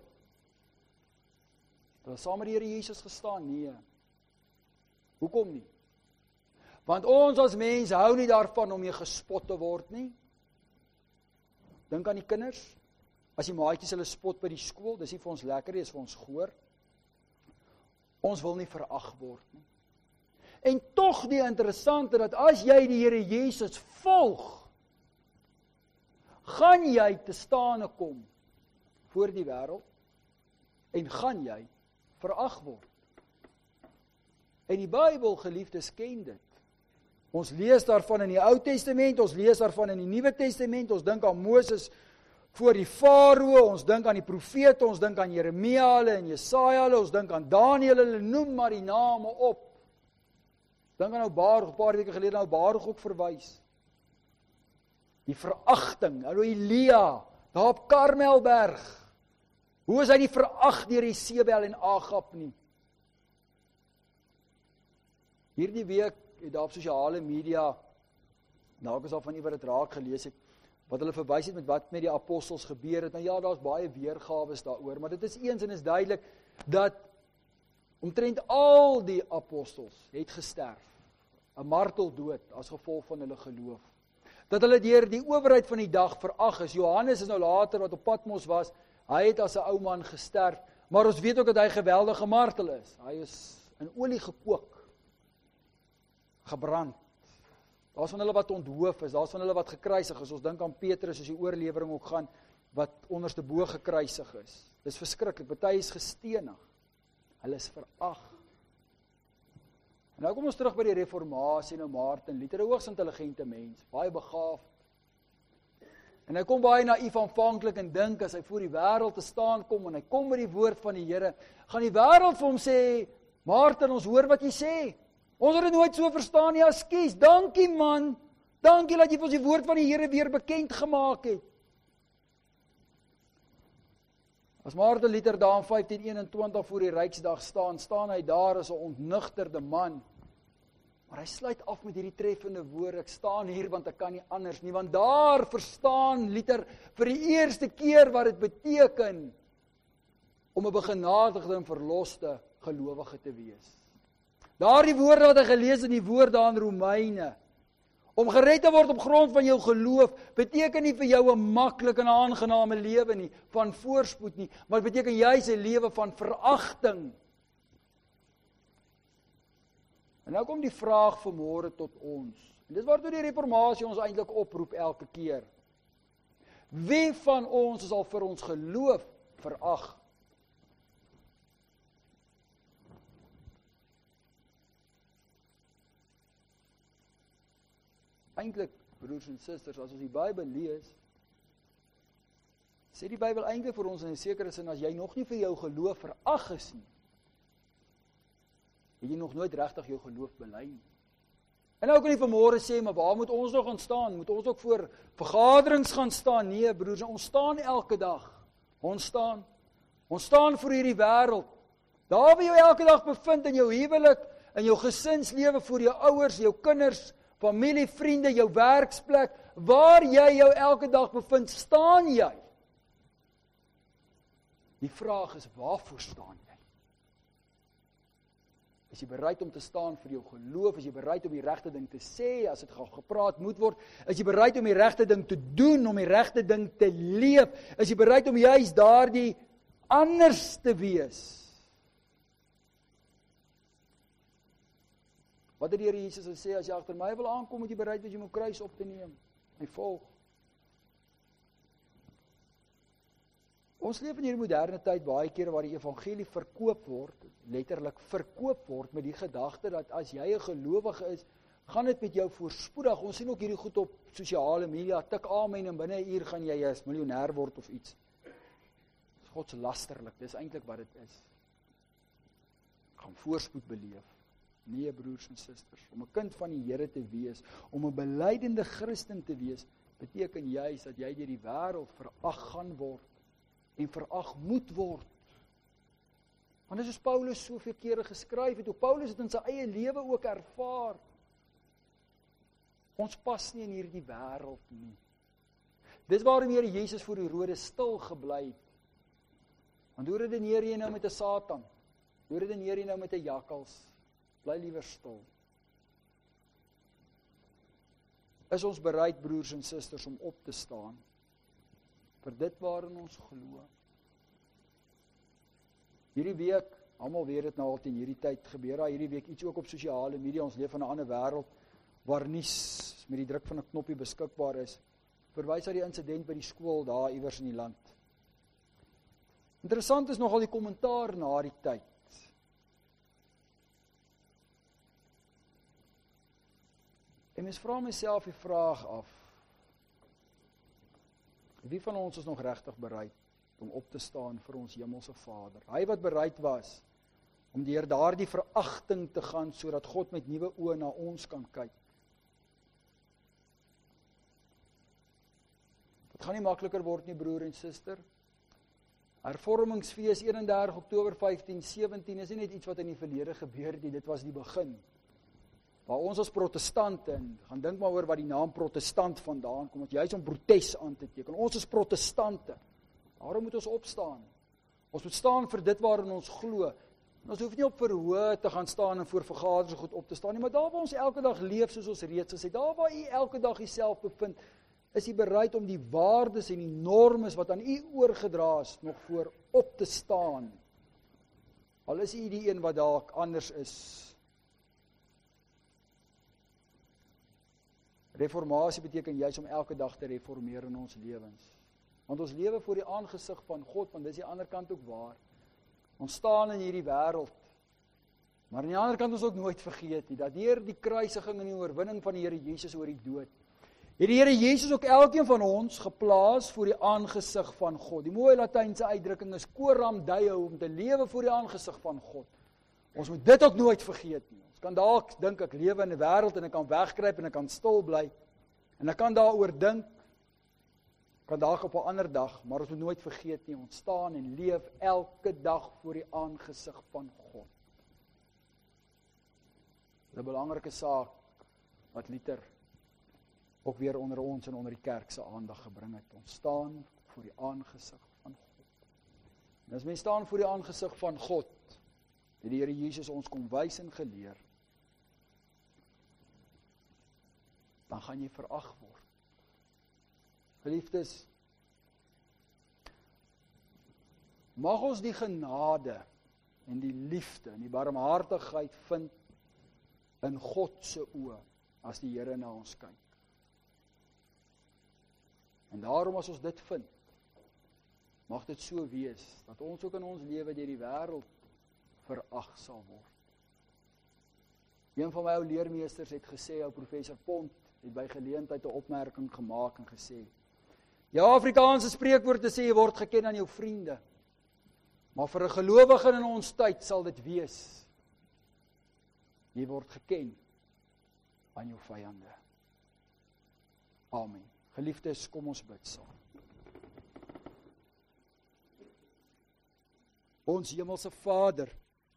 Hulle saam met die Here Jesus gestaan? Nee. Hoekom nie? Want ons as mens hou nie daarvan om gespot te word nie. Dink aan die kinders. As die maatjies hulle spot by die skool, dis nie vir ons lekker nie, dis vir ons goor. Ons wil nie verag word nie. En tog die interessante dat as jy die Here Jesus volg, gaan jy te stane kom voor die wêreld en gaan jy verag word. En die Bybel, geliefdes, ken dit. Ons lees daarvan in die Ou Testament, ons lees daarvan in die Nuwe Testament, ons dink aan Moses voor die Farao, ons dink aan die profete, ons dink aan Jeremia hulle en Jesaja hulle, ons dink aan Daniël hulle, noem maar die name op. Dink aan nou Baruch, 'n paar weke gelede nou Baruch ook verwys. Die veragting, hallo Elia, daar op Karmelberg. Hoe is hy nie verag deur Jezebel en Agab nie? Hierdie week het daar op sosiale media, dalk is daar van u wat dit raak gelees het, wat hulle verwys het met wat met die apostels gebeur het. Nou ja, daar's baie weergawes daaroor, maar dit is eens en is duidelik dat omtrent al die apostels het gesterf, 'n marteldood as gevolg van hulle geloof. Dat hulle deur die owerheid van die dag verag is. Johannes is nou later wat op Patmos was, hy het as 'n ou man gesterf, maar ons weet ook dat hy geweldig gemartel is. Hy is in olie gekook, gebrand. Daar's van hulle wat onthoof is, daar's van hulle wat gekruisig is. Ons dink aan Petrus, as die oorlewering ook gaan, wat onderste bo gekruisig is. Dis verskriklik, party is gestenig. Hulle is verag. En nou kom ons terug by die reformatie, nou Martin Luther, 'n hoogs intelligente mens, baie begaafd. En hy kom baie naïef aanvanklik en dink as hy voor die wêreld te staan kom en hy kom met die woord van die Here, gaan die wêreld vir hom sê, Martin, ons hoor wat jy sê. Ons het dit nooit so verstaan nie, ekskuus. Dankie man. Dankie dat jy vir ons die woord van die Here weer bekend gemaak het. As Martin Luther daar in 1521 voor die Ryksdag staan hy daar as 'n ontnugterde man. Maar hy sluit af met hierdie treffende woorde, ek staan hier want ek kan nie anders nie, want daar verstaan Luther vir die eerste keer wat dit beteken om 'n begenadigde en verloste gelowige te wees. Daardie woorde wat hy gelees in die woord daar in Romeine, om gered te word op grond van jou geloof, beteken nie vir jou 'n maklike en aangename lewe nie, van voorspoed nie, maar dit beteken juis 'n lewe van veragting. En nou kom die vraag vanmôre tot ons. En dis waartoe die reformatie ons eintlik oproep elke keer. Wie van ons sal vir ons geloof verag? Eintlik, broers en susters, as ons die Bybel lees, sê die Bybel eintlik vir ons in 'n sekere sin, as jy nog nie vir jou geloof verag is nie, het jy nog nooit regtig jou geloof bely nie. En nou kan jy vanmôre sê, maar waar moet ons nog gaan staan? Moet ons ook voor vergaderings gaan staan? Nee, broers, ons staan elke dag. Ons staan voor hierdie wêreld. Daar waar jy elke dag bevind in jou huwelik, in jou gesinslewe, voor jou ouers, jou kinders, familie, vriende, jou werksplek, waar jy jou elke dag bevind, staan jy. Die vraag is, waarvoor staan jy? Is jy bereid om te staan vir jou geloof? Is jy bereid om die regte ding te sê, as dit gepraat moet word? Is jy bereid om die regte ding te doen, om die regte ding te leef? Is jy bereid om juis daardie anders te wees? Wat het die Here Jesus gesê, as jy agter my wil aankom, moet jy bereid wees om jou kruis op te neem, my volg. Ons leef in hierdie moderne tyd baie kere waar die evangelie verkoop word, letterlik verkoop word met die gedagte dat as jy 'n gelowige is, gaan dit met jou voorspoedig. Ons sien ook hierdie goed op sosiale media, tik amen en binne 'n uur gaan jy 'n miljonair word of iets. Dis godslasterlik, dis eintlik wat dit is. Gaan voorspoed beleef. Nee, broers en susters, om 'n kind van die Here te wees, om 'n belydende Christen te wees, beteken juis dat jy deur die wêreld verag gaan word en verag moet word. Want dis soos Paulus soveel kere geskryf het, Paulus het in sy eie lewe ook ervaar. Ons pas nie in hierdie wêreld nie. Dis waarom Here Jesus voor die Herodes stil gebly het. Want hoe redeneer jy nou met 'n Satan? Hoe redeneer jy nou met 'n jakkals? Bly liewer stil. Is ons bereid, broers en susters, om op te staan vir dit waarin ons glo? Hierdie week, almal weet dit nou al teen hierdie tyd gebeur daar hierdie week iets ook op sosiale media. Ons leef in 'n ander wêreld waar nuus met die druk van 'n knoppie beskikbaar is. Verwys na die insident by die skool daar iewers in die land. Interessant is nogal die kommentaar na die tyd. En mens vra myself die vraag af, wie van ons is nog regtig bereid om op te staan vir ons hemelse Vader? Hy wat bereid was om deur daardie veragting te gaan, sodat God met nuwe oë na ons kan kyk. Dit gaan nie makliker word nie, broer en suster. Hervormingsfees 31 Oktober 1517 is nie net iets wat in die verlede gebeur het nie, dit was die begin. Waar ons as protestante, en gaan dink maar oor wat die naam protestant vandaan kom, juis om protes aan te teken. Ons is protestante. Daarom moet ons opstaan. Ons moet staan vir dit waarin ons glo. En ons hoef nie op verhoor te gaan staan en voor vergaderings goed op te staan nie, maar daar waar ons elke dag leef, soos ons reeds gesê, daar waar u elke dag uself bevind, is u bereid om die waardes en die normes wat aan u oorgedra is, nog voor op te staan. Al is u die een wat dalk anders is. Reformatie beteken juis om elke dag te reformeer in ons lewens. Want ons lewe voor die aangesig van God, want dis die ander kant ook waar. Ons staan in hierdie wêreld. Maar aan die ander kant ons ook nooit vergeet nie, dat deur die kruisiging en die oorwinning van die Here Jesus oor die dood, het die Here Jesus ook elkeen van ons geplaas voor die aangesig van God. Die mooi Latynse uitdrukking is coram Deo, om te lewe voor die aangesig van God. Ons moet dit ook nooit vergeet nie. Ons kan dalk dink ek lewe in 'n wêreld en ek kan wegkruip en ek kan stil bly en ek kan daaroor dink, kan dalk op 'n ander dag, maar ons moet nooit vergeet nie, ons staan en leef elke dag voor die aangesig van God. 'n belangrike saak wat Luther ook weer onder ons en onder die kerk se aandag gebring het. Ons staan voor die aangesig van God. En as mens staan voor die aangesig van God, het die Here Jesus ons kom wys en geleer, dan gaan jy verag word. Geliefdes, mag ons die genade en die liefde en die barmhartigheid vind in God se oë as die Here na ons kyk. En daarom as ons dit vind, mag dit so wees dat ons ook in ons lewe deur die wêreld verag sal word. Een van my ou leermeesters het gesê, ou professor Pont het by geleentheid 'n opmerking gemaak en gesê: "Ja, Afrikaanse spreekwoorde sê jy word geken aan jou vriende. Maar vir 'n gelowige in ons tyd sal dit wees: jy word geken aan jou vyande." Amen. Geliefdes, kom ons bid saam. Ons hemelse Vader,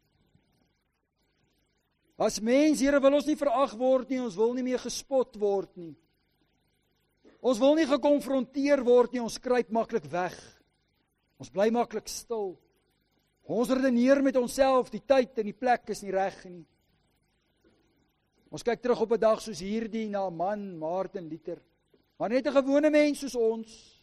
as mens, Here, wil ons nie verag word nie, ons wil nie meer gespot word nie. Ons wil nie gekonfronteer word nie, ons kruip maklik weg. Ons bly maklik stil. Ons redeneer met onsself, die tyd en die plek is nie reg nie. Ons kyk terug op 'n dag soos hierdie na 'n man, Martin Luther, maar net 'n gewone mens soos ons,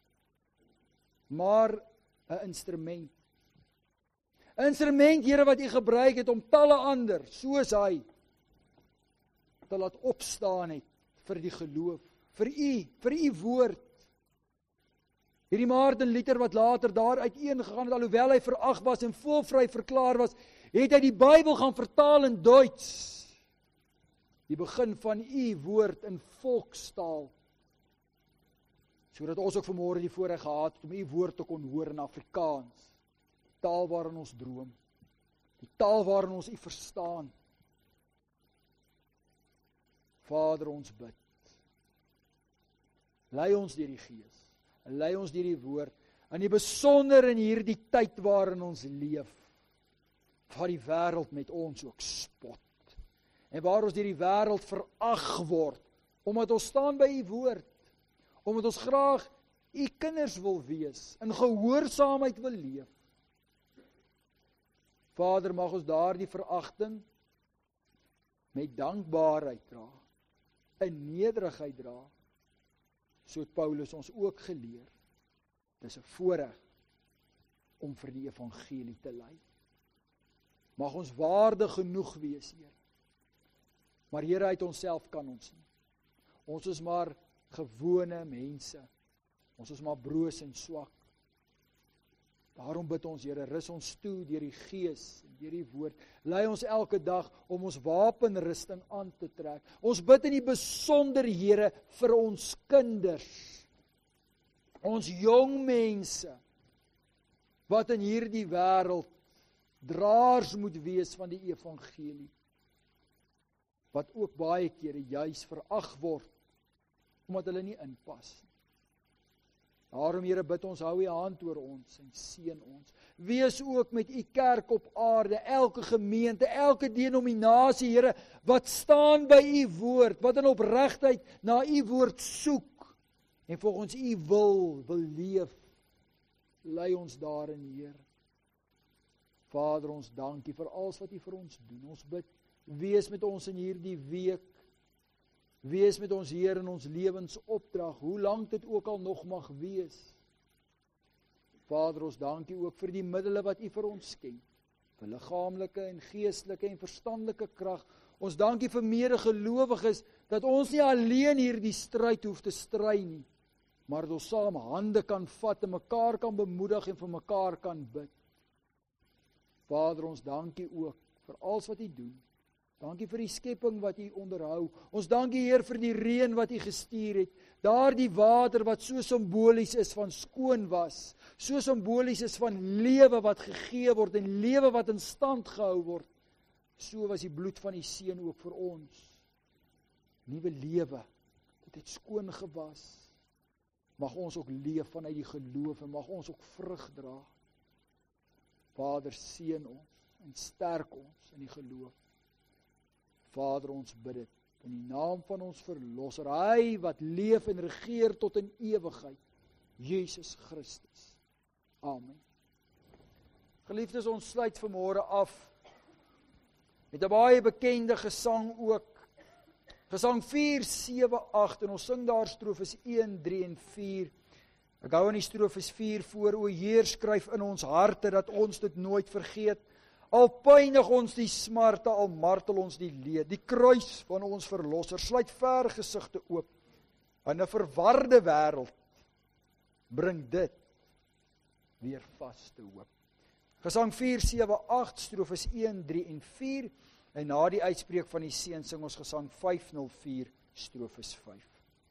maar 'n instrument. 'n Instrument, Here, wat U gebruik het om talle ander, soos hy, te laat opstaan het vir die geloof, vir U woord. Hierdie Martin Luther wat later daar uiteengegaan het, alhoewel hy verag was en voelvry verklaar was, het hy die Bybel gaan vertaal in Duits. Die begin van U woord in volkstaal, sodat ons ook vanmôre die voorreg gehad het om U woord te kon hoor in Afrikaans. Taal waarin ons droom, die taal waarin ons U verstaan. Vader, ons bid, lei ons deur die Gees, en lei ons deur die woord, in die besonder in hierdie tyd waarin ons leef, waar die wêreld met ons ook spot, en waar ons deur die wêreld verag word, omdat ons staan by U woord, omdat ons graag U kinders wil wees, in gehoorsaamheid wil leef. Vader, mag ons daardie veragting met dankbaarheid dra, in nederigheid dra, so het Paulus ons ook geleer. Dis 'n voorreg om vir die evangelie te lei. Mag ons waardig genoeg wees, Here. Maar Here, uit onsself kan ons nie. Ons is maar gewone mense. Ons is maar broos en swak. Daarom bid ons, Here, rus ons toe deur die Gees en deur die woord. Lei ons elke dag om ons wapenrusting aan te trek. Ons bid in die besonder, Here, vir ons kinders, ons jong mense, wat in hierdie wêreld draers moet wees van die evangelie, wat ook baie kere juis verag word, omdat hulle nie inpas nie. Daarom, Here, bid ons, hou U hand oor ons en seën ons. Wees ook met U kerk op aarde, elke gemeente, elke denominasie, Here, wat staan by U woord, wat in opregtheid na U woord soek, en volgens U wil leef. Lei ons daarin, Heer. Vader, ons dankie vir alles wat U vir ons doen. Ons bid, wees met ons in hierdie week. Wees met ons, Heer, in ons lewensopdrag, hoe lank dit ook al nog mag wees. Vader, ons dankie ook vir die middele wat U vir ons skenk, vir liggaamlike en geestelike en verstandelike krag. Ons dankie vir medegelowiges, dat ons nie alleen hierdie stryd hoef te stry nie, maar dat ons saam hande kan vat en mekaar kan bemoedig en vir mekaar kan bid. Vader, ons dankie ook vir alles wat U doen. Dankie vir die skepping wat U onderhou. Ons dankie, Heer, vir die reën wat U gestuur het. Daardie water wat so simbolies is van skoon was, so simbolies is van lewe wat gegee word en lewe wat in stand gehou word. So was die bloed van U seun ook vir ons. Nuwe lewe. Dit het skoon gewas. Mag ons ook leef vanuit die geloof en mag ons ook vrug dra. Vader, seën ons en sterk ons in die geloof. Vader, ons bid dit in die naam van ons verlosser, hy wat leef en regeer tot in ewigheid, Jesus Christus. Amen. Geliefdes, ons sluit vanmôre af met 'n baie bekende gesang ook. Gesang 4, 7, 8 en ons sing daar strofes 1, 3 en 4. Ek hou aan die strofes 4 voor. O Heer, skryf in ons harte dat ons dit nooit vergeet. Al pynig ons die smarte, al martel ons die leed. Die kruis van ons verlosser sluit vergesigte oop. In 'n verwarde wêreld bring dit weer vaste hoop. Gesang 4, 7, 8, strofes 1, 3 en 4. En na die uitspreek van die seën sing ons gesang 504, strofes 5.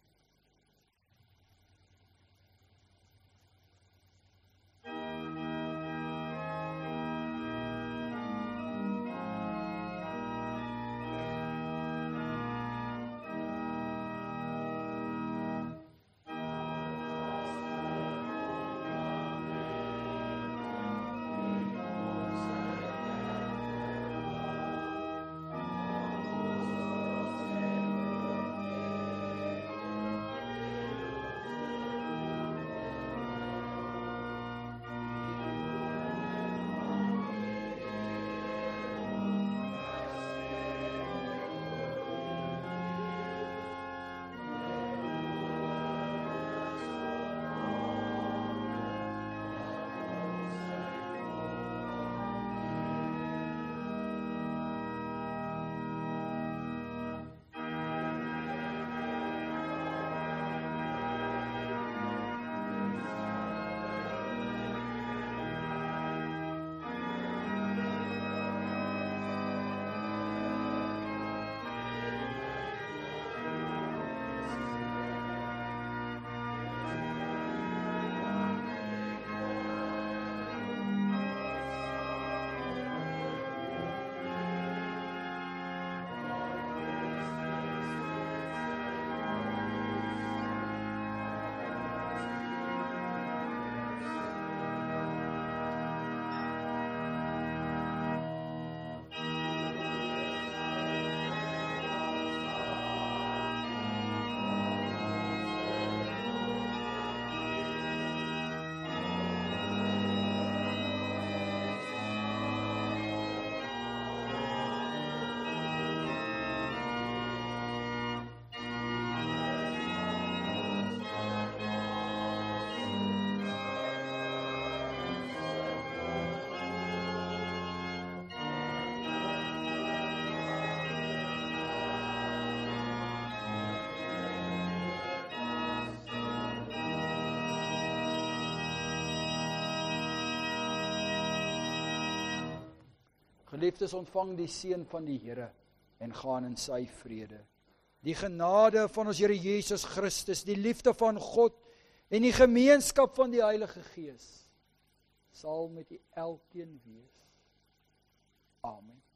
Geliefdes, ontvang die seën van die Here en gaan in sy vrede. Die genade van ons Here Jesus Christus, die liefde van God en die gemeenskap van die Heilige Gees sal met u elkeen wees. Amen.